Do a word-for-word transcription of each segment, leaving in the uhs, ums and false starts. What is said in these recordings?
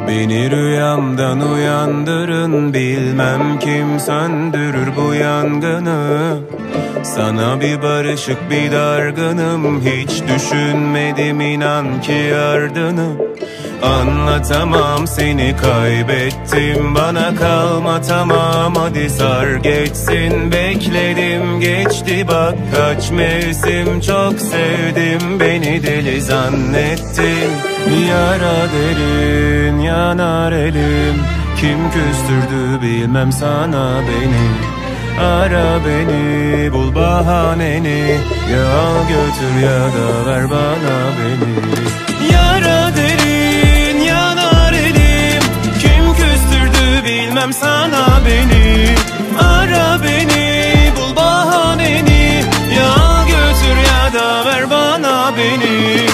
Beni rüyamdan uyandırın, bilmem kim söndürür bu yangını. Sana bir barışık bir dargınım, hiç düşünmedim inan ki ardını. Anlatamam, seni kaybettim, bana kalma tamam, hadi sar geçsin. Bekledim geçti bak kaç mevsim, çok sevdim, beni deli zannettin. Yara derin yanar elim, kim küstürdü bilmem sana beni. Ara beni, bul bahaneni, ya al götür ya da ver bana beni. Yara derin yanar elim, kim küstürdü bilmem sana beni. Ara beni, bul bahaneni, ya al götür ya da ver bana beni.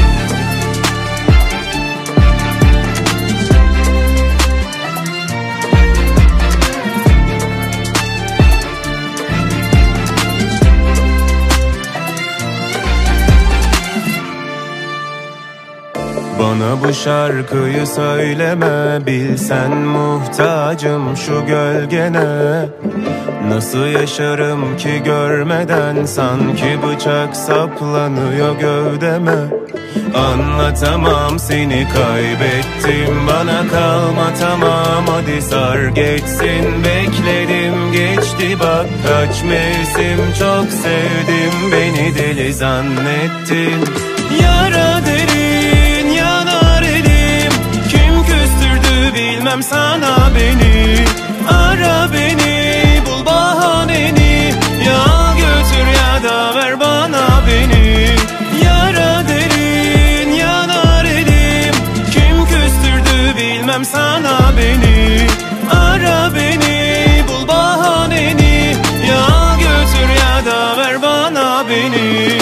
Bana bu şarkıyı söyleme, bilsen muhtacım şu gölgene. Nasıl yaşarım ki görmeden, sanki bıçak saplanıyor gövdeme. Anlatamam, seni kaybettim, bana kalma tamam, hadi sar geçsin. Bekledim geçti bak kaç mevsim, çok sevdim, beni deli zannettin. Yara derin yanar elim, kim küstürdü bilmem sana beni. Ara beni, bul bahaneni, ya al götür ya da ver bana beni. Yara derin yanar elim, kim küstürdü bilmem sana beni. Ara beni, bul bahaneni, ya al götür ya da ver bana beni.